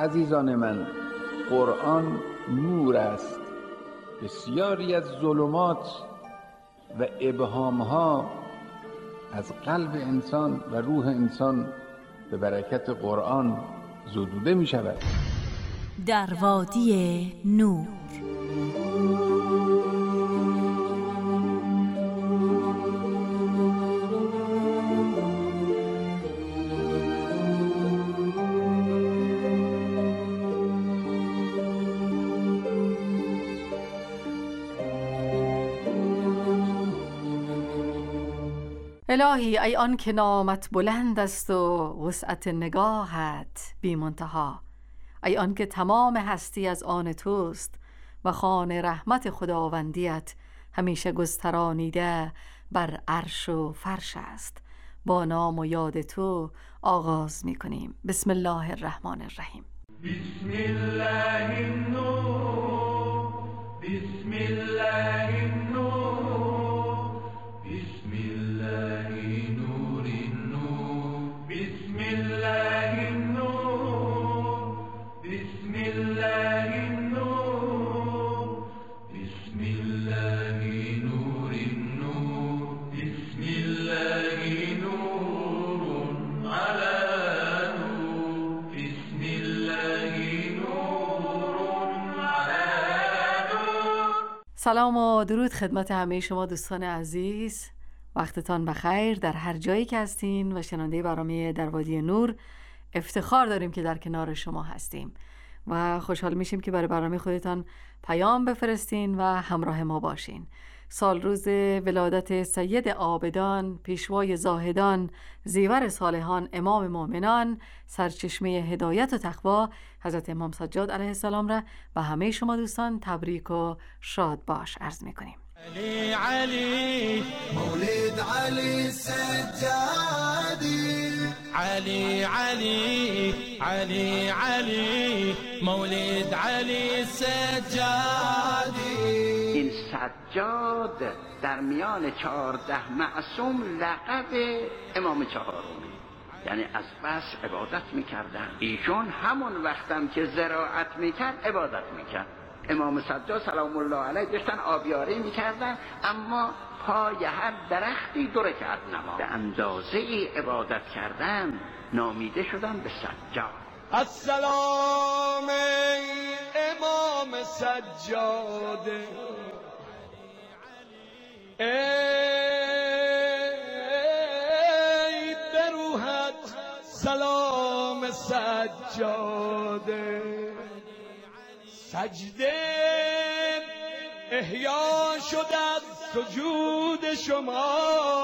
عزیزان من، قرآن نور است. بسیاری از ظلمات و ابهامها از قلب انسان و روح انسان به برکت قرآن زدوده می شود. در وادی نور. الهی ای آن که نامت بلند است و وسعت نگاهت بی منتها، ای آن که تمام هستی از آن توست و خوان رحمت خداوندیت همیشه گسترانیده بر عرش و فرش است. با نام و یاد تو آغاز می کنیم. بسم الله الرحمن الرحیم. بسم الله النور، بسم الله النور، بسم الله نور النور، بسم الله النور، بسم الله النور، بسم الله نور النور، بسم الله نور على نور، بسم الله نور على نور. سلام و درود خدمت همه شما دوستان عزیز. وقتتان بخیر در هر جایی که هستین و شنونده برنامه در وادی نور. افتخار داریم که در کنار شما هستیم و خوشحال میشیم که برای برنامه خودتان پیام بفرستین و همراه ما باشین. سال روز ولادت سید عابدان، پیشوای زاهدان، زیور صالحان، امام مؤمنان، سرچشمه هدایت و تقوا، حضرت امام سجاد علیه السلام را و همه شما دوستان تبریک و شاد باش عرض میکنیم. علي علي مولد علي السجادي، علي علي علي علي مولد علي السجادي. این سجاد در میان 14 معصوم لقب امام چهارمی، یعنی از بس عبادت میکردن. ایشون همون وقتم که زراعت میکرد عبادت میکرد. امام سجاد سلام الله علیه داشتن آبیاری میکردن، اما پای هر درختی 2 رکعت نماز. به اندازه ای عبادت کردن نامیده شدن به سجاد. السلام ای امام سجاد، ای بروحت سلام سجاد. سجده احیا شد از سجود شما،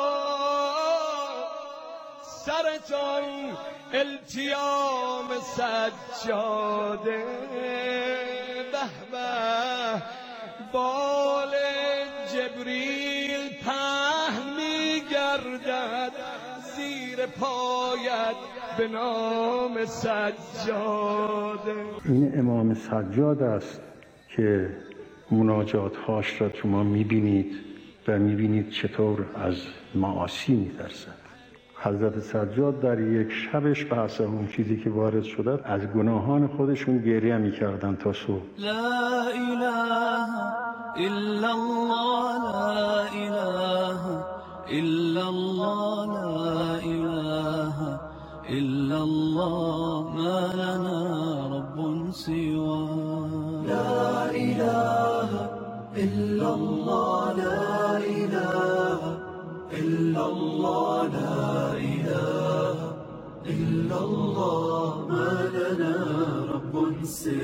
سرتان التیام سجاده. به به بال جبریل پهن می‌گردد زیر پایت به نام سجاده. این امام سجاد است که مناجات‌هاش را شما می‌بینید و می‌بینید چطور از معاصی می‌ترسد. حضرت سجاد در یک شبش بحث اون چیزی که وارد شده از گناهان خودشون گریه می‌کردن تا صبح. لا اله الا الله، لا اله الا الله، لا اله الا الله، ما لنا رب سواه. لا اله الا الله، لا اله الا الله، لا اله الا الله، ما لنا رب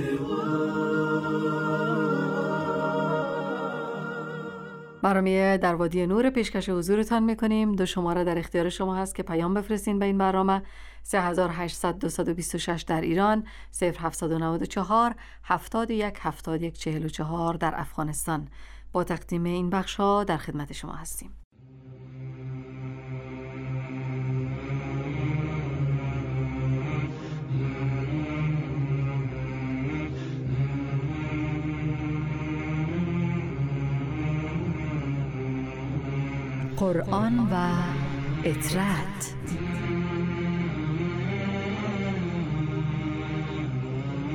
سواه. برنامه در وادی نور پیشکش حضورتان میکنیم. 2 شماره در اختیار شما هست که پیام بفرستین به این برنامه. 3800 226 در ایران، 0794 71 71 44 در افغانستان. با تقدیم این بخش ها در خدمت شما هستیم. قرآن و اطرت.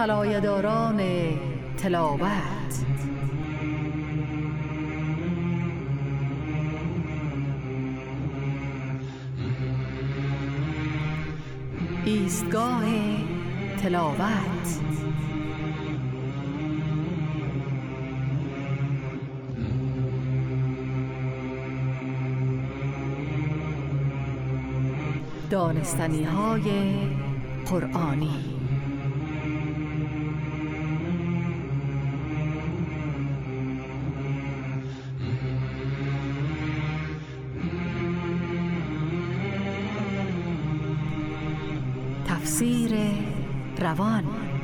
طلایه‌داران تلاوت. ایستگاه تلاوت. دانستنی‌های قرآنی. تفسیر روان.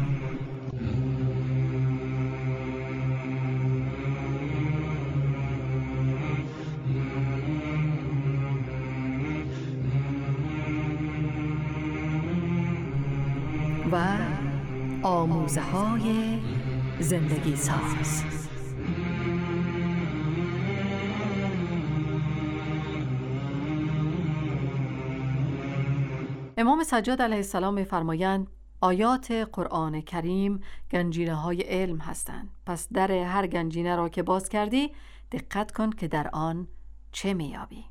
و آموزه‌های زندگی ساز. امام سجاد علیه السلام می‌فرمایند آیات قرآن کریم گنجینه‌های علم هستند. پس در هر گنجینه را که باز کردی دقت کن که در آن چه می‌یابی.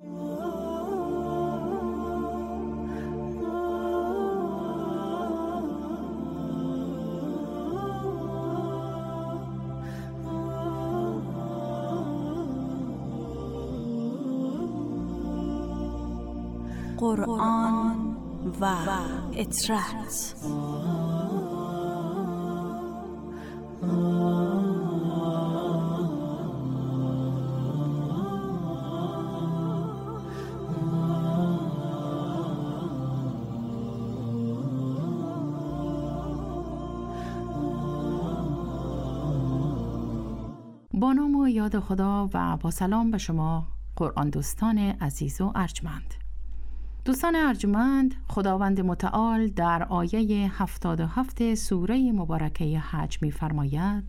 قرآن و اطرت. با نام و یاد خدا و با سلام به شما قرآن دوستان عزیز و ارجمند. دوستان ارجمند، خداوند متعال در آیه 77 سوره مبارکه حج می‌فرماید: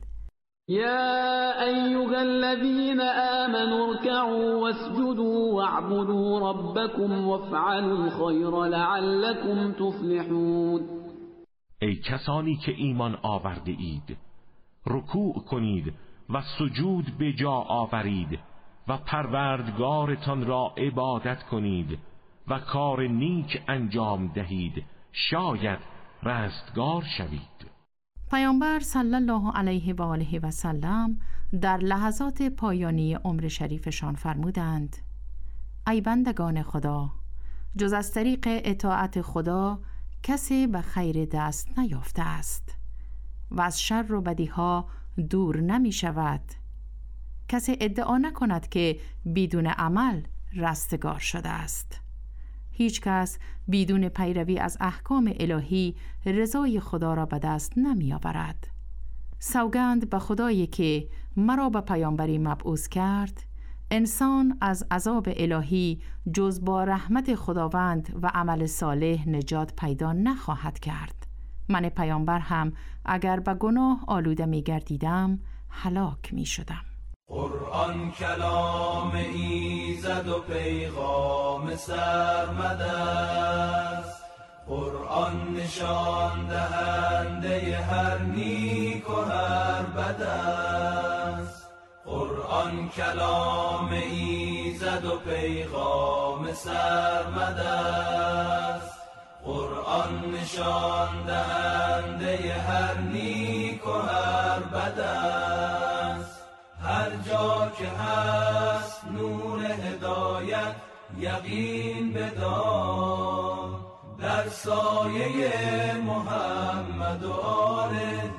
یا ایها الذین آمنوا ارکعوا واسجدوا واعبدوا ربکم وافعلوا الخیر لعلکم تفلحون. ای کسانی که ایمان آورده اید، رکوع کنید و سجود به جا آورید و پروردگارتان را عبادت کنید و کار نیک انجام دهید، شاید رستگار شوید. پیامبر صلی الله علیه و آله و سلم در لحظات پایانی عمر شریفشان فرمودند: ای بندگان خدا، جز از طریق اطاعت خدا کسی به خیر دست نیافته است و از شر و بدیها دور نمی شود. کسی ادعا نکند که بدون عمل رستگار شده است. هیچ کس بدون پیروی از احکام الهی رضای خدا را به دست نمی آورد. سوگند به خدایی که مرا به پیامبری مبعوث کرد، انسان از عذاب الهی جز با رحمت خداوند و عمل صالح نجات پیدا نخواهد کرد. من پیامبر هم اگر به گناه آلوده می گردیدم هلاک می شدم. قرآن کلام ایزد و پیغام سرمد است. قرآن نشان دهنده هر نیک و هر بد است. قرآن کلام ایزد و پیغام سرمد است. قرآن نشان دهنده هر نیک و هر بد است. هر جا که هست نور هدایت یقین بدان، در سایه محمد و آل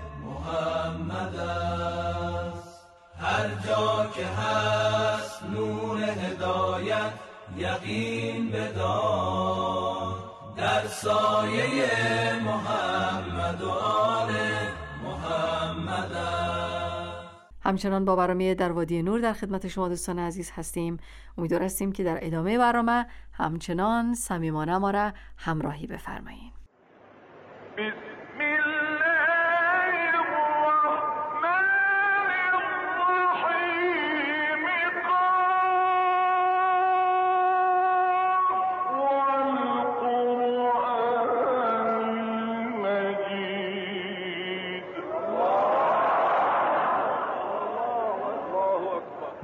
محمد است. هر جا که هست نور هدایت یقین بدان، در سایه محمد و آل محمد است. همچنان با برنامه در وادی نور در خدمت شما دوستان عزیز هستیم. امیدوار هستیم که در ادامه برنامه همچنان صمیمانه ما را همراهی بفرمایید.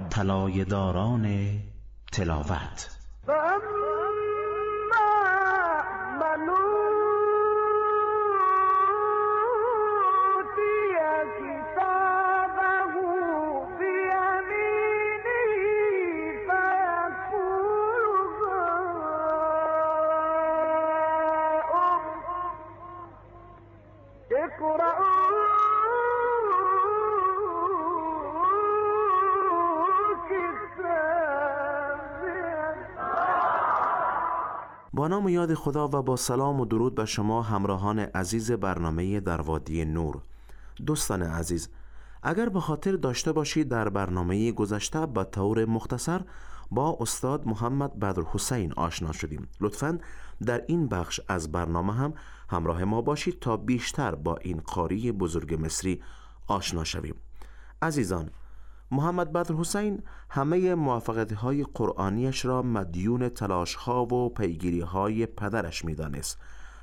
طلایه داران تلاوت. با نام و یاد خدا و با سلام و درود به شما همراهان عزیز برنامه در وادی نور. دوستان عزیز، اگر به خاطر داشته باشید در برنامه گذشته به طور مختصر با استاد محمد بدرحسین آشنا شدیم. لطفاً در این بخش از برنامه هم همراه ما باشید تا بیشتر با این قاری بزرگ مصری آشنا شویم. عزیزان، محمد بدرحسین همه موفقیت‌های قرآنیش را مدیون تلاش‌ها و پیگیری‌های پدرش می‌دانست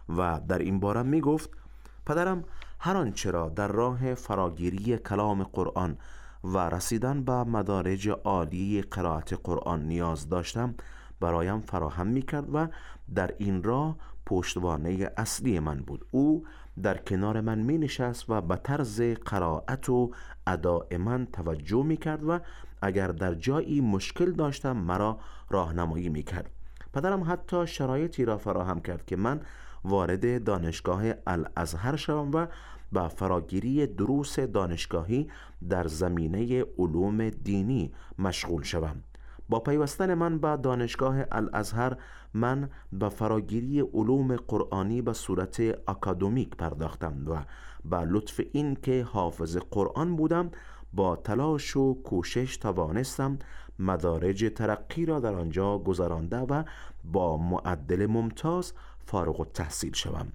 و در این باره می‌گفت: پدرم هر آنچه را در راه فراگیری کلام قرآن و رسیدن به مدارج عالی قرائت قرآن نیاز داشتم برایم فراهم می‌کرد و در این راه پشتوانه اصلی من بود. او در کنار من می نشست و به طرز قرائت و اداء من توجه می کرد و اگر در جایی مشکل داشتم مرا راهنمایی می کرد. پدرم حتی شرایطی را فراهم کرد که من وارد دانشگاه الازهر شوم و با فراگیری دروس دانشگاهی در زمینه علوم دینی مشغول شوم. با پیوستن من به دانشگاه الازهر من به فراگیری علوم قرآنی به صورت اکادمیک پرداختم و با لطف این که حافظ قرآن بودم با تلاش و کوشش توانستم مدارج ترقی را در آنجا گذرانده و با معدل ممتاز فارغ التحصیل شوم.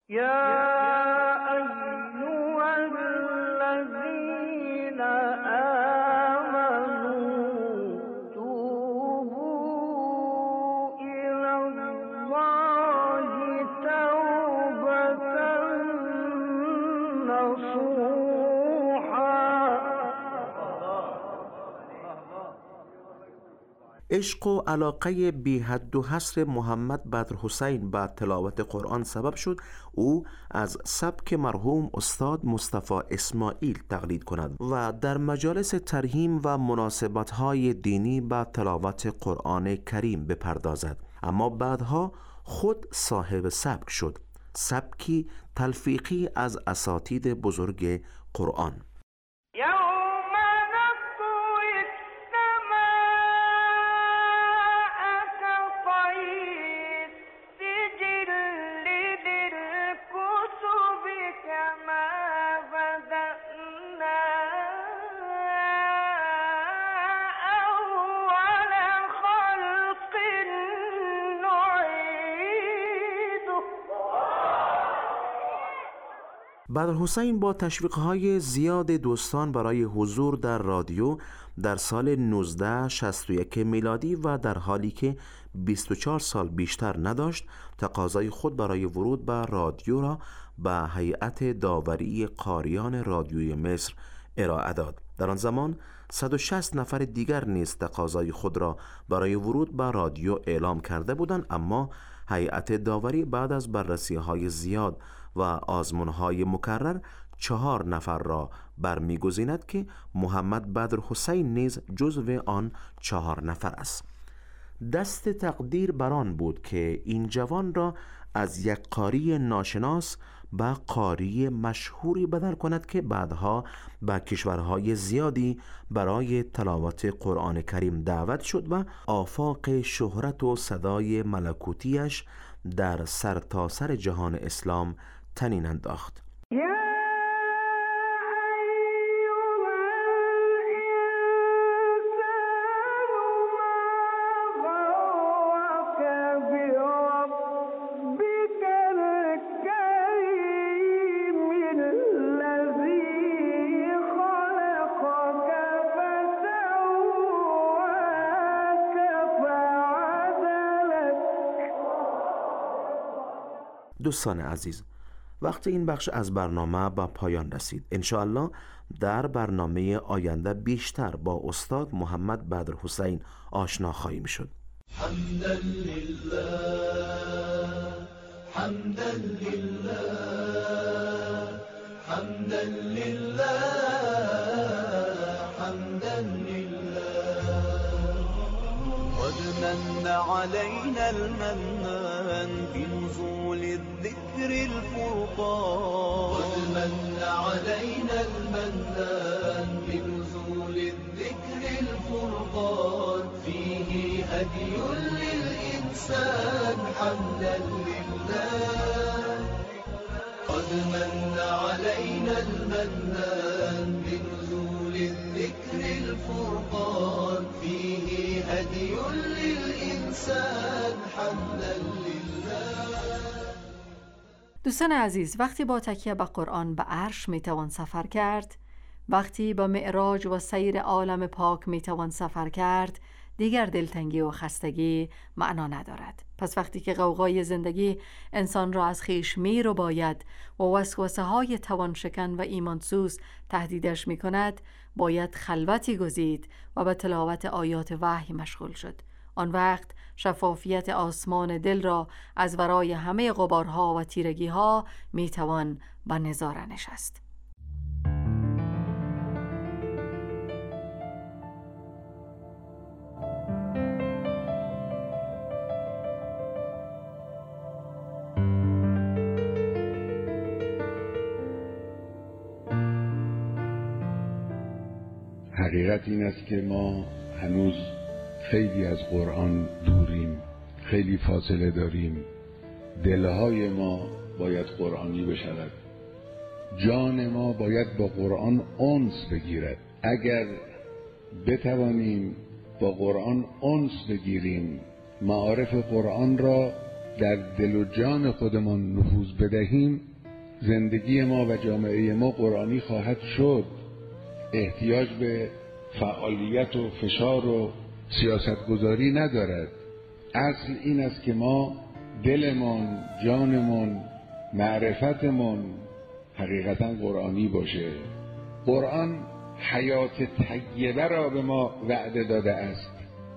عشق و علاقه بی حد و حصر محمد بدرحسین به تلاوت قرآن سبب شد او از سبک مرحوم استاد مصطفی اسماعیل تقلید کند و در مجالس ترحیم و مناسبت‌های دینی به تلاوت قرآن کریم بپردازد، اما بعدها خود صاحب سبک شد، سبکی تلفیقی از اساتید بزرگ قرآن. بدرحسین با تشویق‌های زیاد دوستان برای حضور در رادیو در سال 1961 میلادی و در حالی که 24 سال بیشتر نداشت تقاضای خود برای ورود به رادیو را به هیئت داوری قاریان رادیوی مصر ارائه داد. در آن زمان 160 نفر دیگر نیز تقاضای خود را برای ورود به رادیو اعلام کرده بودند، اما هیئت داوری بعد از بررسی‌های زیاد و آزمون‌های مکرر 4 نفر را برمی‌گزیند که محمد بدرحسین نیز جزو آن 4 نفر است. دست تقدیر بر آن بود که این جوان را از یک قاری ناشناس به قاری مشهوری بدل کند که بعدها به کشورهای زیادی برای تلاوت قرآن کریم دعوت شد و آفاق شهرت و صدای ملکوتیش در سرتاسر جهان اسلام طنین انداخت. دوستان عزیز، وقت این بخش از برنامه به پایان رسید. انشاءالله در برنامه آینده بیشتر با استاد محمد بدرحسین آشنا خواهیم شد. حمدا لله حمدا لله حمدا لله حمدا لله قد من علينا المنان بنزول الذكر الفرقان قد من علينا المنان بنزول الذكر الفرقان فيه هدي للإنسان حمدا لله قد من علينا المنان بنزول الذكر الفرقان فيه هدي للإنسان حمدا لله. دوستان عزیز، وقتی با تکیه به قرآن به عرش میتوان سفر کرد، وقتی با معراج و سیر عالم پاک میتوان سفر کرد، دیگر دلتنگی و خستگی معنا ندارد. پس وقتی که غوغای زندگی انسان را از خویش میرباید و وسوسه های توانشکن و ایمانسوز تهدیدش میکند، باید خلوتی گزید و به تلاوت آیات وحی مشغول شد. آن وقت شفافیت آسمان دل را از ورای همه غبارها و تیرگیها میتوان به نظاره نشست. حقیقت این است که ما هنوز خیلی از قرآن دوریم، خیلی فاصله داریم. دلهای ما باید قرآنی بشود، جان ما باید با قرآن انس بگیرد. اگر بتوانیم با قرآن انس بگیریم، معارف قرآن را در دل و جان خودمان نفوذ بدهیم، زندگی ما و جامعه ما قرآنی خواهد شد. احتیاج به فعالیت و فشار و سیاستگذاری ندارد. اصل این است که ما دلمون، جانمون، معرفتمون حقیقتا قرآنی باشه. قرآن حیات طیبه را به ما وعده داده است.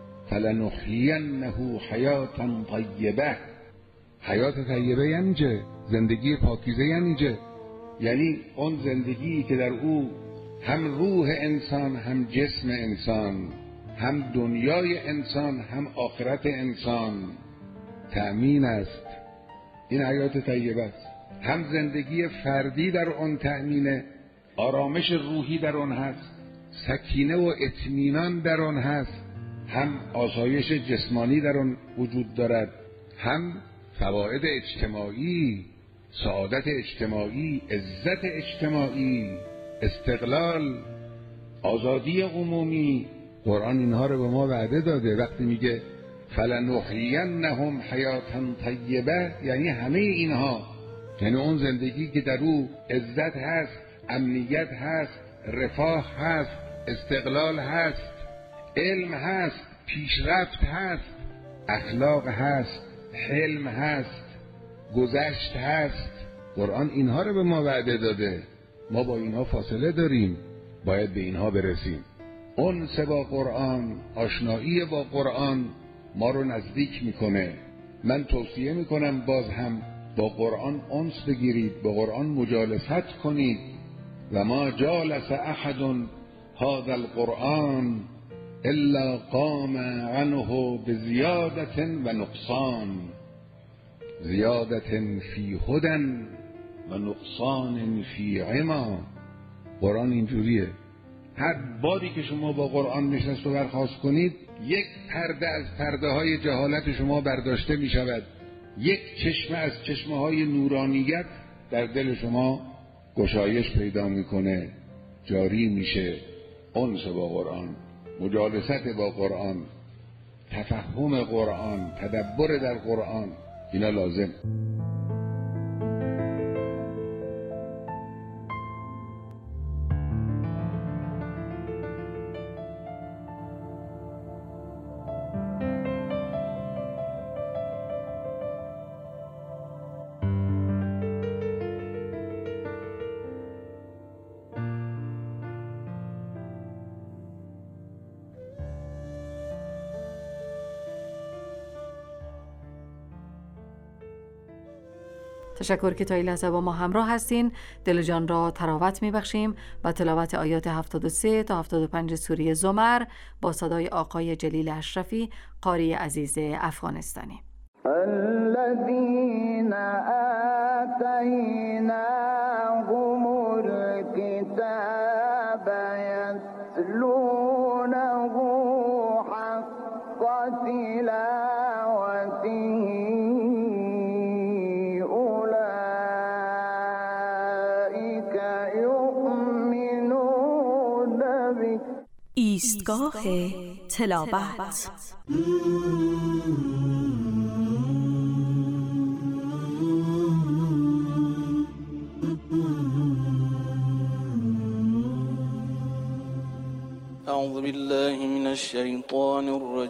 فلنحیینه حیاتا طیبه. حیات طیبه یعنی چه؟ زندگی پاکیزه یعنی چه؟ یعنی اون زندگی که در او هم روح انسان، هم جسم انسان، هم دنیای انسان، هم آخرت انسان تأمین است. این حیات طیبه است. هم زندگی فردی در آن تأمینه، آرامش روحی در آن هست، سکینه و اطمینان در آن هست، هم آسایش جسمانی در آن وجود دارد، هم فواید اجتماعی، سعادت اجتماعی، عزت اجتماعی، استقلال، آزادی عمومی. قرآن اینها رو به ما وعده داده. وقتی میگه فلنحیینهم حیاتا طیبه، یعنی همه اینها، یعنی اون زندگی که در او عزت هست، امنیت هست، رفاه هست، استقلال هست، علم هست، پیشرفت هست، اخلاق هست، حلم هست، گذشت هست. قرآن اینها رو به ما وعده داده. ما با اینها فاصله داریم، باید به اینها برسیم. انس با قرآن، آشنایی با قرآن ما رو نزدیک میکنه. من توصیه میکنم باز هم با قرآن انس بگیرید، با قرآن مجالست کنید. و ما جالس احد هذا القرآن الا قام عنه بزیادت و نقصان، زیادت فی هدى و نقصان فی عما. قرآن اینجوریه. هر باری که شما با قرآن نشست و برخاست کنید، یک پرده از پرده های جهالت شما برداشته می شود، یک چشمه از چشمه های نورانیت در دل شما گشایش پیدا میکنه، جاری میشه. انس با قرآن، مجالست با قرآن، تفهم قرآن، تدبر در قرآن، اینا لازم. تشکر که تا این لحظه با ما همراه هستین. دل جان را تراوت میبخشیم و تلاوت آیات 73 تا 75 سوره زمر با صدای آقای جلیل اشرفی، قاری عزیز افغانستانی. الذين آتيناهم الكتاب يتلونه حق تلاوته أولئك يؤمنون به. ایستگاه تلاوت. أعوذ بالله من الشيطان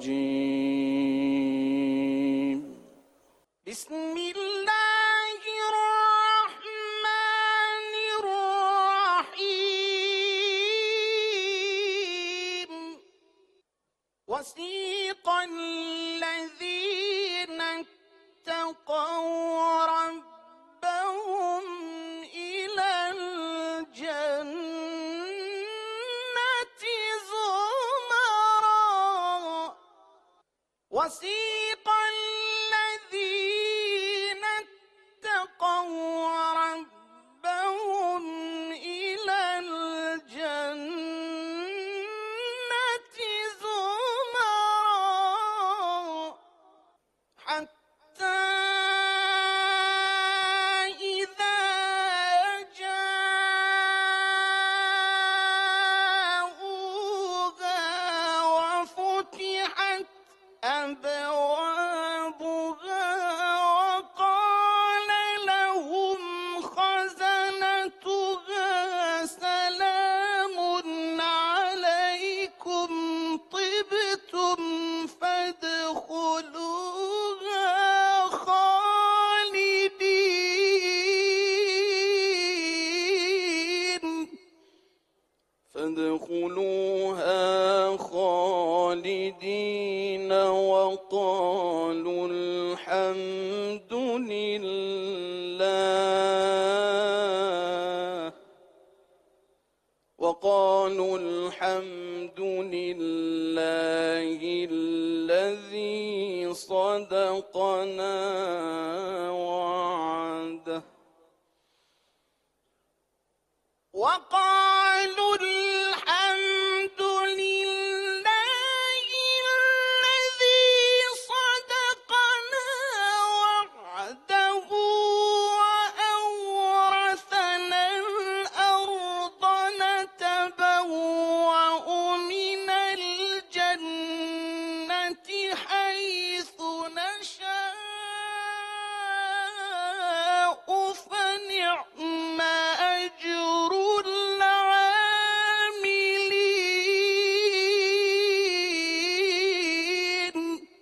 الرجيم. بسم الله الرحمن الرحيم. وسيق الذين اتقوا ربهم إلى الجنة زمرا. وسيق الذين اتقوا ربهم إلى الجنة زمرا حتى إذا جاءوها وفتحت أبوابها وقال لهم خزنتها سلام عليكم طبتم فادخلوها خالدين وقالوا الحمد لله الذي صدقنا وعده. وقالوا الحمد لله الذي صدقنا وعده وأورثنا الأرض نتبوأ من الجنة حيث نشاء فنعم أجر العاملين.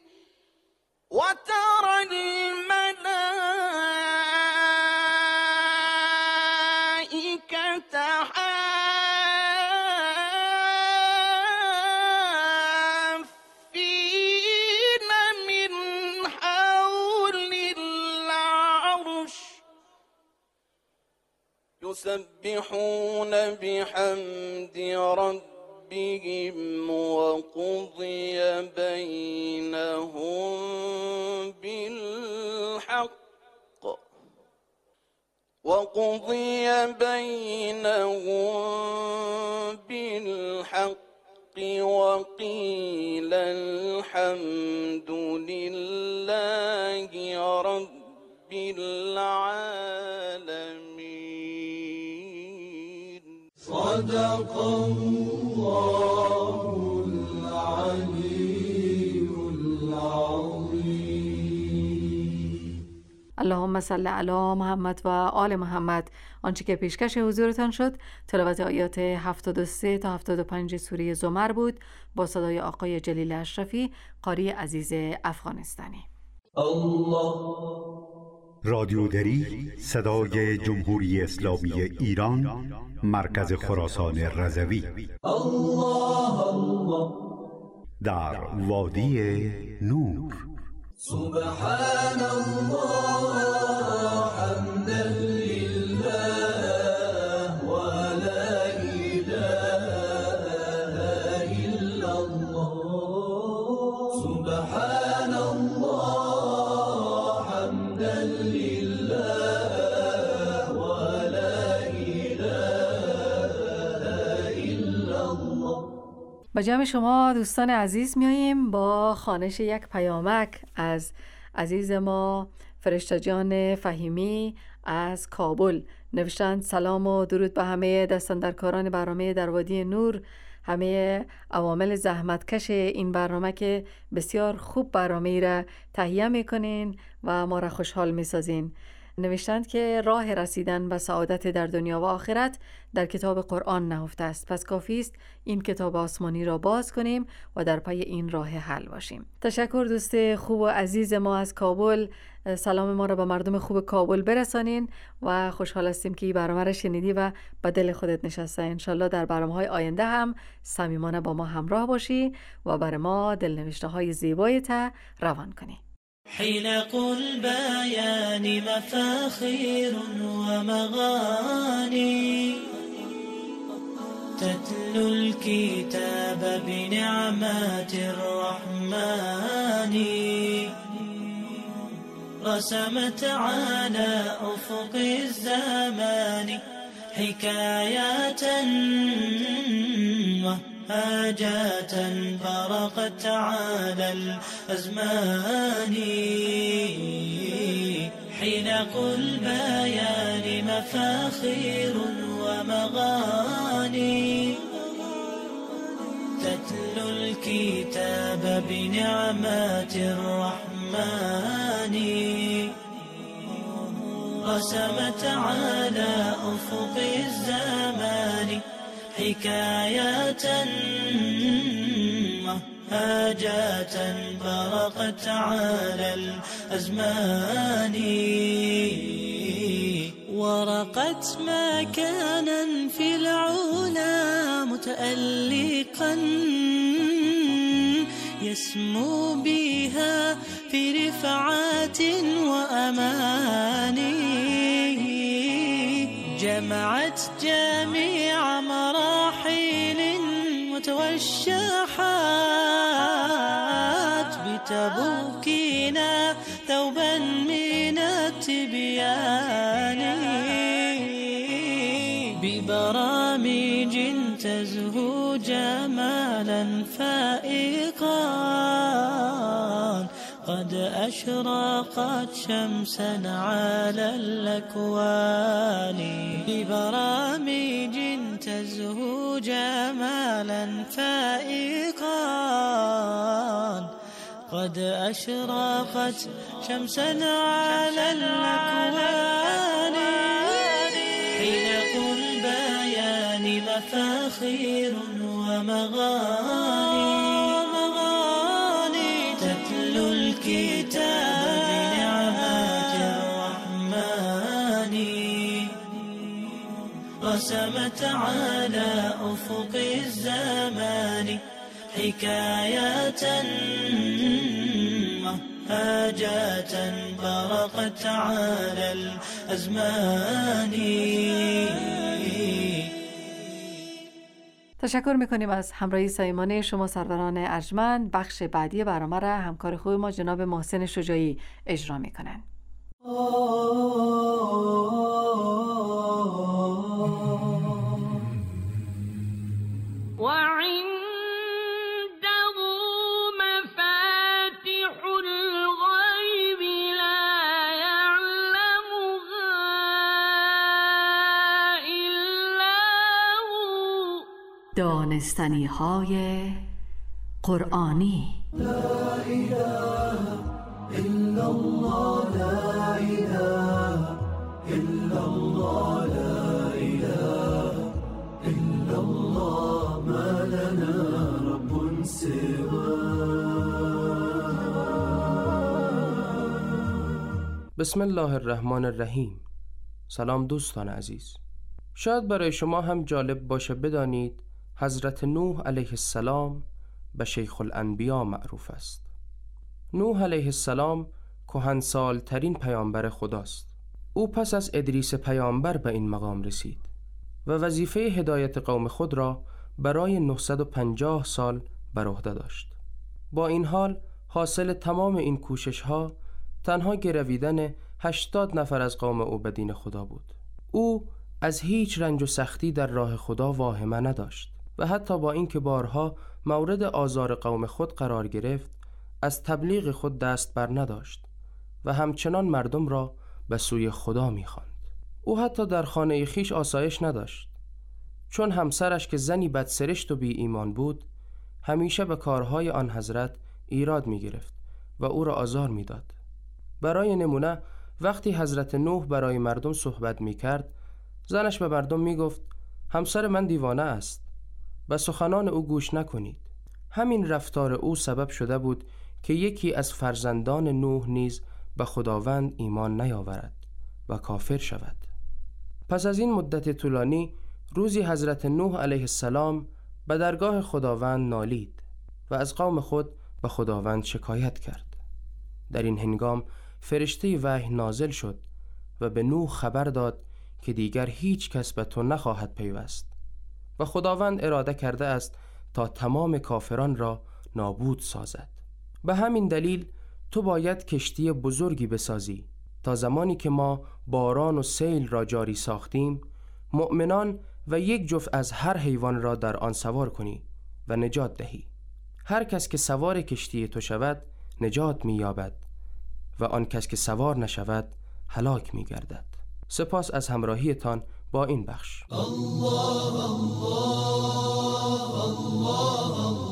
وترى الملائكة حافين من حول العرش يسبحون بحمد ربهم وقضي بينهم بالحق وقيل الحمد لله رب العالمين. صدق الله العلي العظيم. اللهم صل علی محمد و آل محمد. آنچه که پیشکش حضورتان شد تلاوت آیات 73 تا 75 سوره زمر بود با صدای آقای جلیل اشرفی، قاری عزیز افغانستانی. رادیو دری، صدای جمهوری اسلامی ایران، مرکز خراسان رضوی. در وادی نور. سبحان الله حمدا لله ولا إله إلا الله سبحان الله حمدا لله ولا إله إلا الله. با جمع شما دوستان عزیز میاییم با خوانش یک پیامک از عزیز ما فرشته جان فهیمی از کابل. نوشتند سلام و درود به همه دستاندرکاران برنامه در وادی نور، همه عوامل زحمتکش این برنامه که بسیار خوب برنامه را تهیه میکنین و ما را خوشحال میسازین. نوشتند که راه رسیدن به سعادت در دنیا و آخرت در کتاب قرآن نهفته است، پس کافی است این کتاب آسمانی را باز کنیم و در پی این راه حل باشیم. تشکر دوست خوب و عزیز ما از کابل. سلام ما را به مردم خوب کابل برسانین و خوشحال هستیم که این برنامه را شنیدی و به دل خودت نشسته. انشالله در برنامه‌های آینده هم صمیمانه با ما همراه باشی و بر ما دلنوشته‌های زیبایت روان کنی. حلق البيان مفاخير ومغاني تتلو الكتاب بنعمات الرحمن رسمت على أفق الزمان حكايات وهاجات برقت على الأزمان حلق البيان مفاخير ومغاني تتلو الكتاب بنعمات الرحمن رسمت على أفق الزمان حكايات وهاجات برقت على الأزمان ورقت مكانا في العلا متألقا يسمو بها في رفعات وأماني جمعت جميع مراحل وتوشحات بتبوكينا ثوبا من التبيان ببرامج تزهو جمالا فائقا قد أشرقت شمسا على الأكوان ببرامج تزهو جمالا فائقا قد أشرقت شمسا على الأكوان حلق البيان مفاخير ومغاني تتلو الكتاب بنعمات الرحمن رسمت على أفق الزمان حكايات وهاجات برقت على الأزمان. تشکر میکنیم از همراهی صمیمانه شما سروران ارجمند. بخش بعدی برنامه را همکار خوب ما جناب محسن شجاعی اجرا میکنن. دانستنی های قرآنی. لا اله الا الله لا اله الا الله لا اله الا الله ما لنا رب سواه. بسم الله الرحمن الرحیم. سلام دوستان عزیز. شاید برای شما هم جالب باشه بدانید حضرت نوح علیه السلام به شیخ الانبیا معروف است. نوح علیه السلام کهنسال ترین پیامبر خداست. او پس از ادریس پیامبر به این مقام رسید و وظیفه هدایت قوم خود را برای 950 سال بر عهده داشت. با این حال حاصل تمام این کوشش ها تنها گرویدن 80 نفر از قوم او به دین خدا بود. او از هیچ رنج و سختی در راه خدا واهمه نداشت و حتی با اینکه بارها مورد آزار قوم خود قرار گرفت، از تبلیغ خود دست بر نداشت و همچنان مردم را به سوی خدا می‌خواند. او حتی در خانه خیش آسایش نداشت، چون همسرش که زنی بدسرشت و بی ایمان بود همیشه به کارهای آن حضرت ایراد می‌گرفت و او را آزار می‌داد. برای نمونه وقتی حضرت نوح برای مردم صحبت می‌کرد، زنش به مردم می‌گفت همسر من دیوانه است، به سخنان او گوش نکنید. همین رفتار او سبب شده بود که یکی از فرزندان نوح نیز به خداوند ایمان نیاورد و کافر شود. پس از این مدت طولانی روزی حضرت نوح علیه السلام به درگاه خداوند نالید و از قوم خود به خداوند شکایت کرد. در این هنگام فرشته وحی نازل شد و به نوح خبر داد که دیگر هیچ کس به تو نخواهد پیوست و خداوند اراده کرده است تا تمام کافران را نابود سازد. به همین دلیل تو باید کشتی بزرگی بسازی تا زمانی که ما باران و سیل را جاری ساختیم مؤمنان و یک جفت از هر حیوان را در آن سوار کنی و نجات دهی. هر کس که سوار کشتی تو شود نجات می یابد و آن کس که سوار نشود هلاک می گردد. سپاس از همراهیتان با این بخش. الله الله الله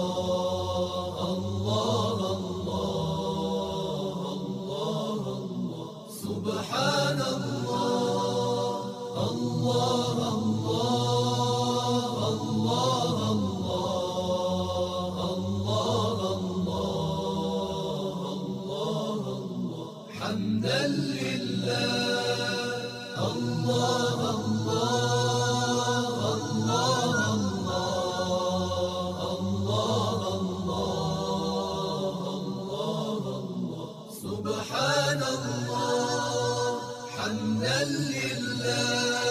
سبحان الله الله الله الله الله حمدا لله الله الله الله سبحان الله حمدا لله.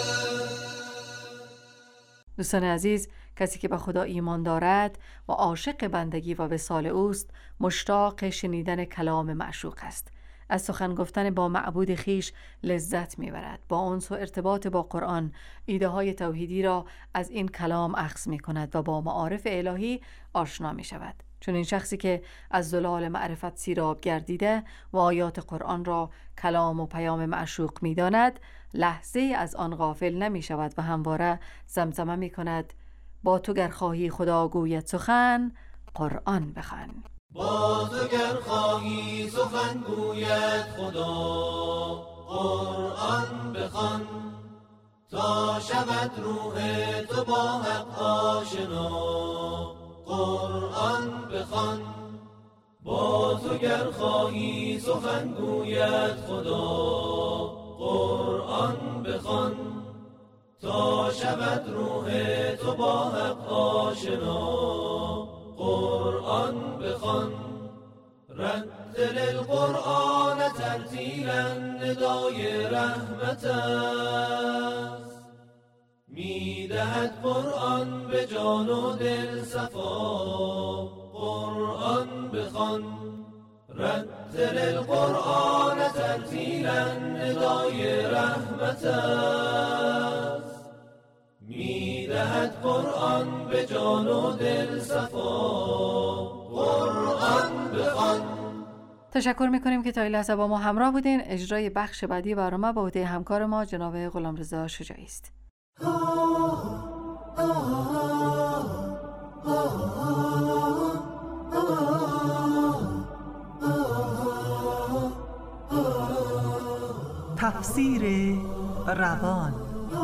دوستان عزیز، کسی که به خدا ایمان دارد و عاشق بندگی و وصال اوست مشتاق شنیدن کلام معشوق است. از سخن گفتن با معبود خیش لذت میبرد. با انس و ارتباط با قرآن ایده های توحیدی را از این کلام اخذ می کند و با معارف الهی آشنا می شود. چون این شخصی که از زلال معرفت سیراب گردیده و آیات قرآن را کلام و پیام معشوق می داند، لحظه از آن غافل نمی شود و همواره زمزمه می کند با تو گر خواهی خدا گوید سخن قرآن بخوان. با تو گر خواهی سخن گوید خدا قرآن بخوان تا شود روح تو با حق آشنا قرآن بخوان. با تو گر خواهی سخن گوید خدا قرآن بخوان تا شود روح تو با حق آشنا قرآن بخوان. رتل القرآن ترتیلا ندای رحمت است میدهد قرآن به جان و دل صفا قرآن بخوان. رتل القرآن ترتیلا ندای رحمت است میدهد قرآن به جان و دل صفا قرآن بخوان. تشکر میکنیم که تا این لحظه با ما همراه بودین. اجرای بخش بعدی برنامه با عهده همکار ما جناب غلامرضا شجاعی است. تفسیر روان.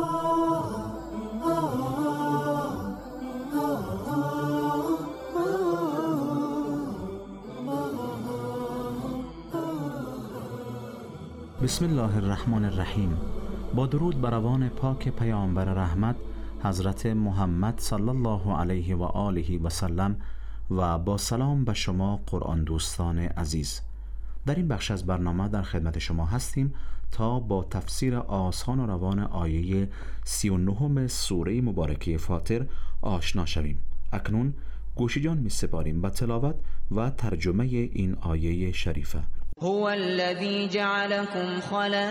بسم الله الرحمن الرحیم. با درود بر روان پاک پیامبر رحمت حضرت محمد صلی الله علیه و آله و سلم و با سلام به شما قرآن دوستان عزیز. در این بخش از برنامه در خدمت شما هستیم تا با تفسیر آسان و روان آیه 39 سوره مبارکه فاطر آشنا شویم. اکنون گوش جان می سپاریم به تلاوت و ترجمه این آیه شریفه. هو الذي جعلكم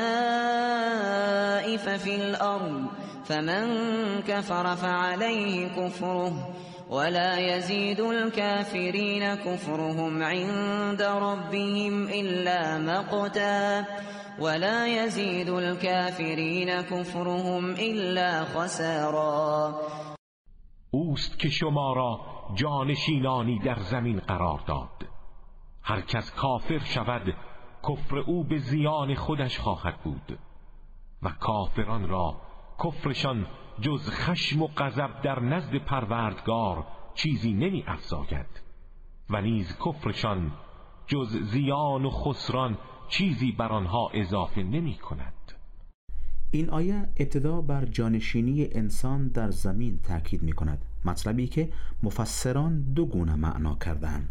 خلائف في الأرض فمن كفر فعليه كفره ولا يزيد الكافرين كفرهم عند ربهم إلا مقتا ولا يزيد الكافرين كفرهم إلا خسارا. اوست که شما را جانشینانی در زمین قرار داد. هر کس کافر شود کفر او به زیان خودش خواهد بود و کافران را کفرشان جز خشم و غضب در نزد پروردگار چیزی نمی افزاید و نیز کفرشان جز زیان و خسران چیزی بر آنها اضافه نمی کند. این آیه ابتدا بر جانشینی انسان در زمین تاکید می کند، مطلبی که مفسران دو گونه معنا کردند.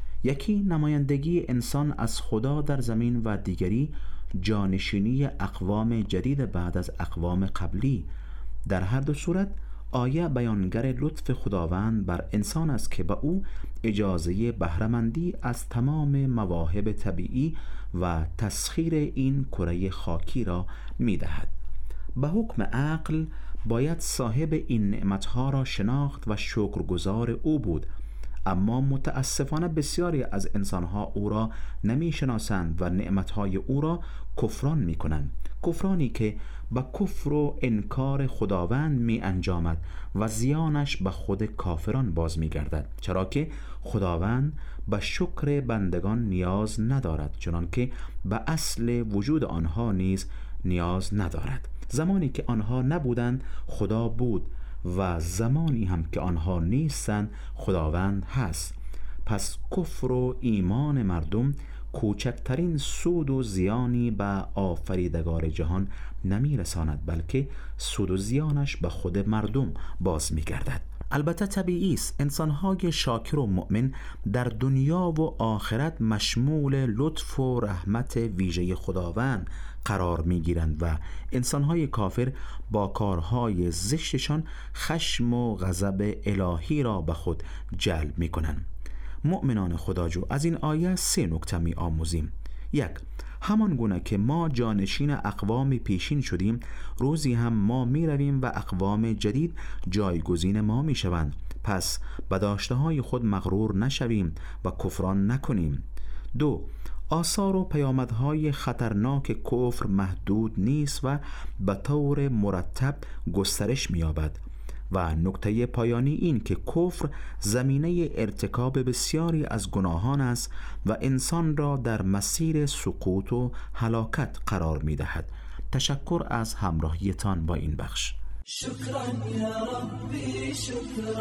یکی نمایندگی انسان از خدا در زمین و دیگری جانشینی اقوام جدید بعد از اقوام قبلی. در هر دو صورت آیه بیانگر لطف خداوند بر انسان است که به او اجازه بهره‌مندی از تمام مواهب طبیعی و تسخیر این کره خاکی را می‌دهد. به حکم عقل باید صاحب این نعمتها را شناخت و شکرگزار او بود، اما متاسفانه بسیاری از انسانها او را نمی شناسند و نعمتهای او را کفران می کنند. کفرانی که به کفر و انکار خداوند می انجامد و زیانش به خود کافران باز می گردد، چرا که خداوند به شکر بندگان نیاز ندارد، چنانکه به اصل وجود آنها نیز نیاز ندارد. زمانی که آنها نبودند خدا بود و زمانی هم که آنها نیستند خداوند هست. پس کفر و ایمان مردم کوچکترین سود و زیانی به آفریدگار جهان نمی رساند، بلکه سود و زیانش به خود مردم باز می گردد. البته طبیعی است انسانهای شاکر و مؤمن در دنیا و آخرت مشمول لطف و رحمت ویژه خداوند قرار می گیرند و انسانهای کافر با کارهای زشتشان خشم و غضب الهی را به خود جلب می کنند. مؤمنان خداجو از این آیه 3 نکته می آموزیم. 1. همان گونه که ما جانشین اقوام پیشین شدیم، روزی هم ما می رویم و اقوام جدید جایگزین ما می شوند. پس به داشته های خود مغرور نشویم و کفران نکنیم. 2. آثار و پیامدهای خطرناک کفر محدود نیست و به طور مرتب گسترش می یابد. و نکته پایانی این که کفر زمینه ارتکاب بسیاری از گناهان است و انسان را در مسیر سقوط و هلاکت قرار می دهد. تشکر از همراهیتان با این بخش. شکرا یا ربی شکرا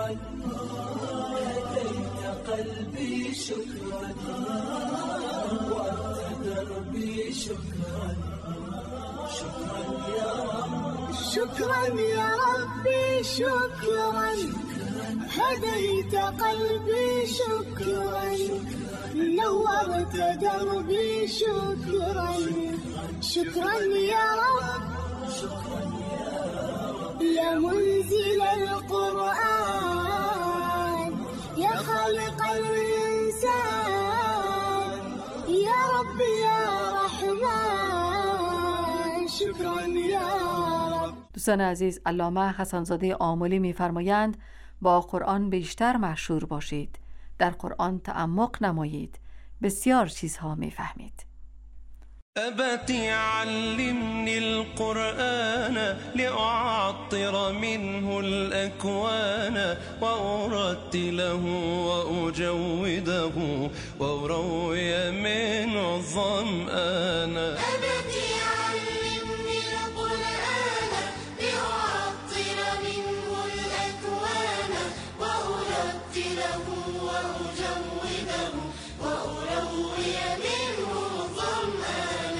هدیت قلبی شکرا وارت دربی شکرا شکرا یا رب شكرا يا ربي شكرا هديت قلبي شكرا نورت دربي شكرا شكرا يا رب يا منزل القرآن يا خالق الإنسان يا رب يا رحمن شكرا يا دوستان عزیز، علامه حسن‌زاده آملی می‌فرمایند با قرآن بیشتر مشهور باشید، در قرآن تعمق نمایید، بسیار چیزها می‌فهمید. أبتي علمني القرآن لأعطر منه الأكوان وأرتله وأجوده وأروي منه الظمآن. أبتي علمني القرآن لأعطر منه الأكوان وأرتله وأجوده وأروي منه الظمآن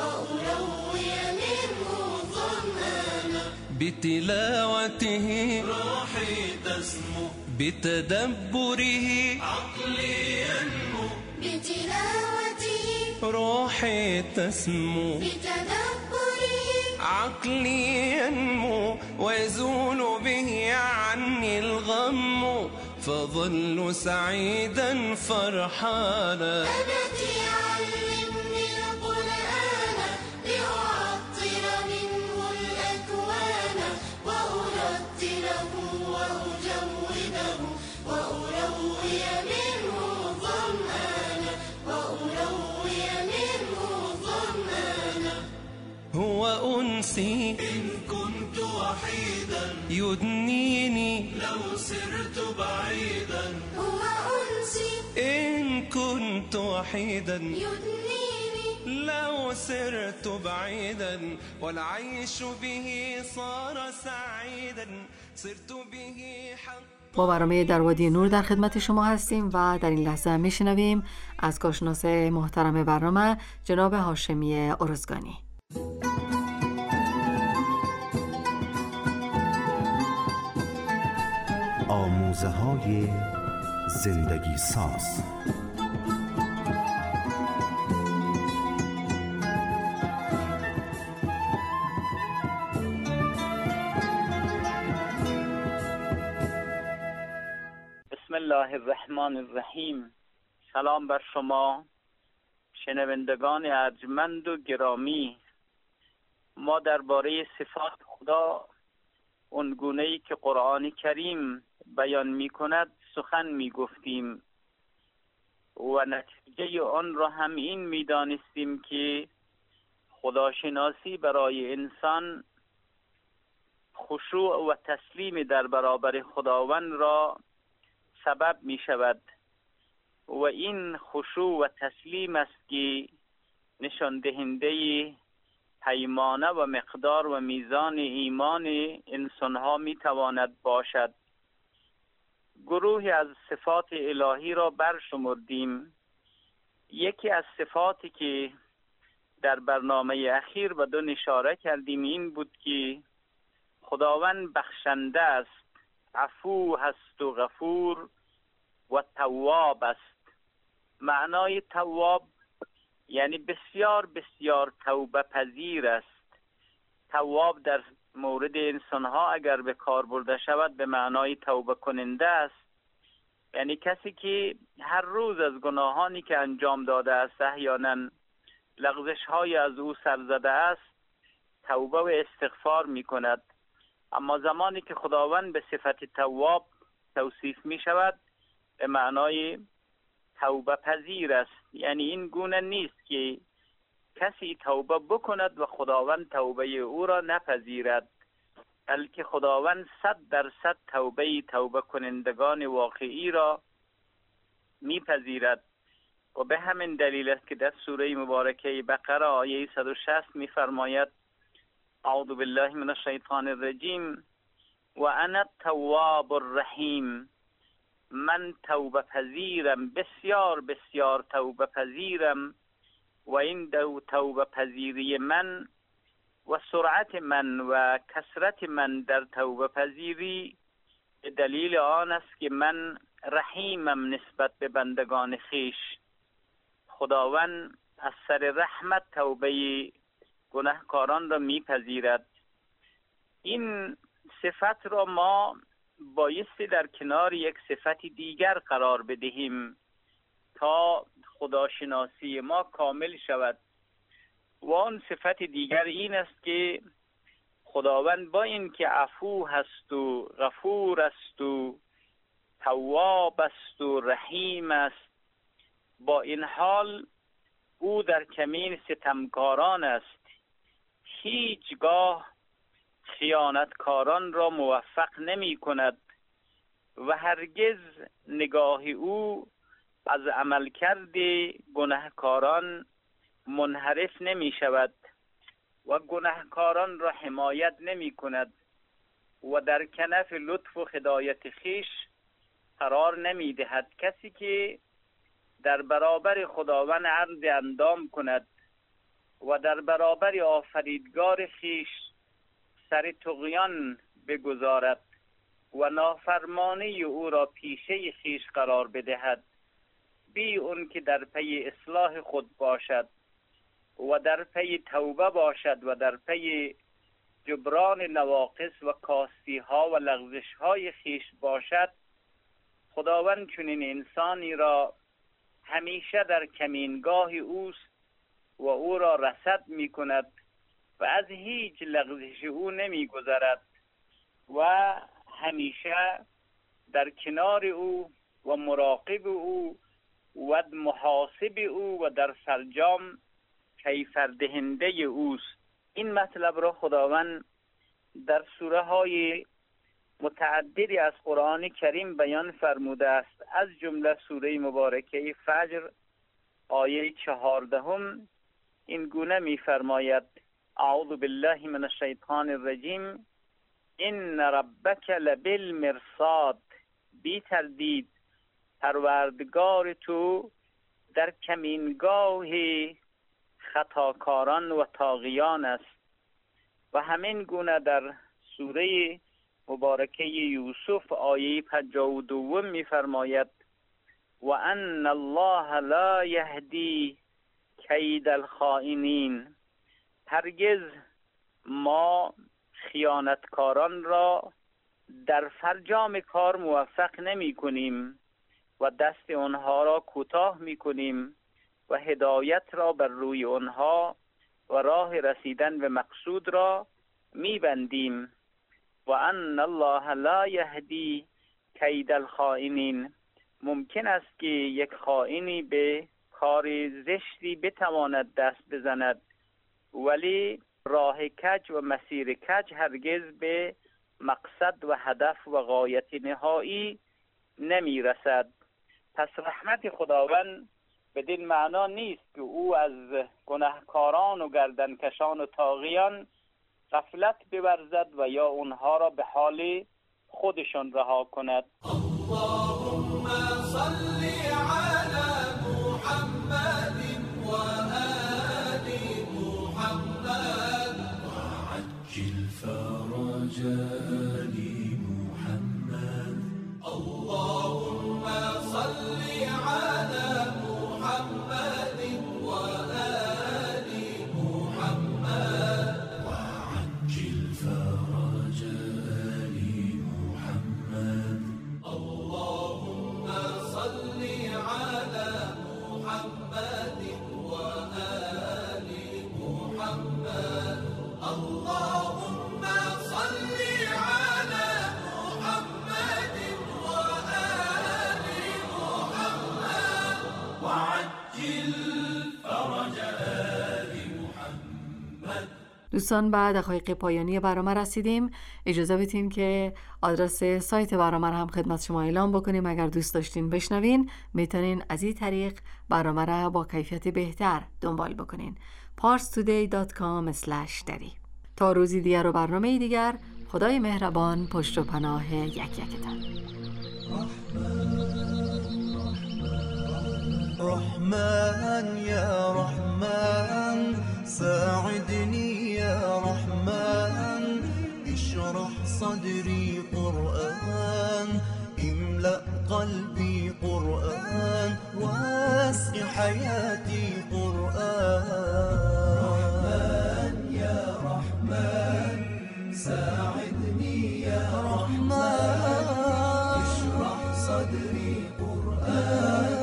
بتلاوته روحي تسمو بتدبره عقلي ينمو بتلاوته روحي تسمو عقلي ينمو ويزول به عني الغم فظل سعيدا فرحانا أبتي علمني القرآن لأعطر منه الأكوان وأرتله وأجوده وأروي منه ظمآنا هو أنسي إن كنت وحيدا يدنيني لو سرت بعيدا هو أنسي إن كنت وحيدا يدنيني لو سرت بعيدا والعيش به صار سعيدا صرت به حق. با برنامه در وادی نور در خدمت شما هستیم و در این لحظه میشنویم از کارشناس محترم برنامه جناب هاشمی ارزگانی. آموزه‌های زندگی ساز. بسم الله الرحمن الرحیم. سلام بر شما شنوندگان ارجمند و گرامی. ما درباره صفات خدا اونگونه‌ای که قرآن کریم بیان می‌کند سخن می‌گفتیم و نتیجه آن را هم این می‌دانستیم که خداشناسی برای انسان خشوع و تسلیم در برابر خداوند را سبب می شود و این خشوع و تسلیم است که نشان دهنده پیمانه و مقدار و میزان ایمان انسان ها می تواند باشد. گروهی از صفات الهی را برشمردیم. یکی از صفاتی که در برنامه اخیر به دو اشاره کردیم این بود که خداوند بخشنده است، عفو هست و غفور و تواب است. معنای تواب یعنی بسیار بسیار توبه پذیر است. تواب در مورد انسان ها اگر به کار برده شود به معنای توبه کننده است، یعنی کسی که هر روز از گناهانی که انجام داده است احیانا لغزش های از او سرزده است توبه و استغفار می کند. اما زمانی که خداوند به صفت تواب توصیف می شود به معنای توبه پذیر است. یعنی این گونه نیست که کسی توبه بکند و خداوند توبه او را نپذیرد، بلکه خداوند 100% توبه کنندگان واقعی را میپذیرد. و به همین دلیل است که در سوره مبارکه بقره آیه 160 میفرماید اعوذ بالله من الشیطان الرجیم و انا التواب الرحیم. من توبه پذیرم، بسیار بسیار توبه پذیرم و این توبه پذیری من و سرعت من و کثرت من در توبه پذیری به دلیل آن است که من رحیمم نسبت به بندگان خیش. خداوند از سر رحمت توبه گناهکاران را میپذیرد. این صفت را ما بایستی در کنار یک صفت دیگر قرار بدهیم تا خداشناسی ما کامل شود. و آن صفت دیگر این است که خداوند با این که عفو هست و غفور است و تواب است و رحیم است، با این حال او در کمین ستمکاران است. هیچگاه خیانتکاران را موفق نمی کند و هرگز نگاه او از عملکرد گناهکاران منحرف نمی شود و گناهکاران را حمایت نمی کند و در کنف لطف و هدایت خیش قرار نمی دهد. کسی که در برابر خداوند عرض اندام کند و در برابر آفریدگار خیش سر طغیان بگذارد و نافرمانی او را پیشه خیش قرار بدهد، بی اون که در پی اصلاح خود باشد و در پی توبه باشد و در پی جبران نواقص و کاستی ها و لغزش های خیش باشد، خداوند چنین انسانی را همیشه در کمینگاه اوست و او را رصد می کند و از هیچ لغزش او نمی گذرد و همیشه در کنار او و مراقب او و محاسب او و در سرجام کیفردهنده اوست. این مطلب را خداوند در سوره های متعددی از قرآن کریم بیان فرموده است. از جمله سوره مبارکه فجر آیه 14 این گونه می فرماید: اعوذ بالله من الشیطان الرجیم ان ربک لبالمرصاد، بی تردید پروردگار تو در کمینگاه خطاکاران و طاغیان است. و همین گونه در سوره مبارکه یوسف آیه 52 می فرماید: و ان الله لا یهدی کید الخائنین، هرگز ما خیانتکاران را در فرجام کار موفق نمی کنیم و دست آنها را کوتاه می کنیم و هدایت را بر روی آنها و راه رسیدن به مقصود را می بندیم. و ان الله لا یهدی کید الخائنین، ممکن است که یک خائنی به کار زشتی بتواند دست بزند ولی راه کج و مسیر کج هرگز به مقصد و هدف و غایت نهایی نمی رسد. پس رحمت خداوند بدین معنا نیست که او از گناهکاران و گردنکشان و طاغیان غفلت بورزد و یا اونها را به حال خودشان رها کند. اللهم صل على محمد و آل محمد وعجل فرج آل محمد. اللهم صل على محمد و آل محمد وعجل فرج آل محمد. اللهم صل على محمد و آل محمد. اللهم صل على محمد و آل محمد وعجل فرج آل محمد. دوستان، بعد دقایق پایانی برنامه رسیدیم. اجازه بدین که آدرس سایت برنامه را هم خدمت شما اعلام بکنیم. اگر دوست داشتین بشنوین میتونین از این طریق برنامه را با کیفیت بهتر دنبال بکنین. parstoday.com/dari. تا روزی دیگر و برنامه دیگر، خدای مهربان پشت و پناه یکتان. رحمن يا رحمن ساعدني يا رحمن اشرح صدري قرآن املأ قلبي قرآن واسع حياتي قرآن. رحمن يا رحمن ساعدني يا رحمن اشرح صدري قرآن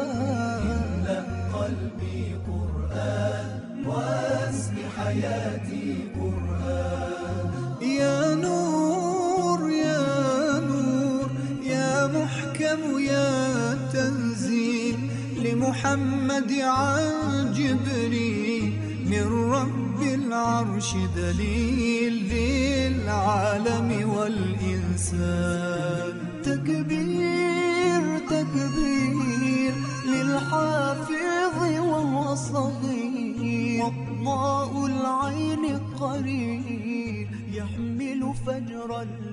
حياتي قرآن. يا نور يا نور يا محكم يا تنزيل لمحمد عن جبريل من رب العرش دليل للعالم والإنسان. تكبير تكبير للحافظ وهو صغير وضاء العين قرير يحمل فجر